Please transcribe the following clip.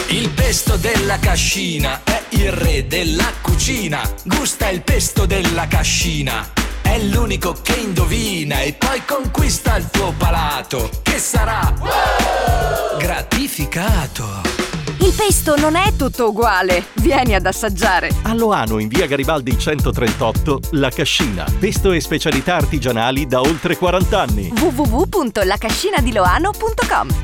Il pesto della cascina è il re della cucina. Gusta il pesto della cascina, è l'unico che indovina e poi conquista il tuo palato, che sarà gratificato. Il pesto non è tutto uguale. Vieni ad assaggiare. A Loano, in via Garibaldi 138, La Cascina. Pesto e specialità artigianali da oltre 40 anni. www.lacascinadiloano.com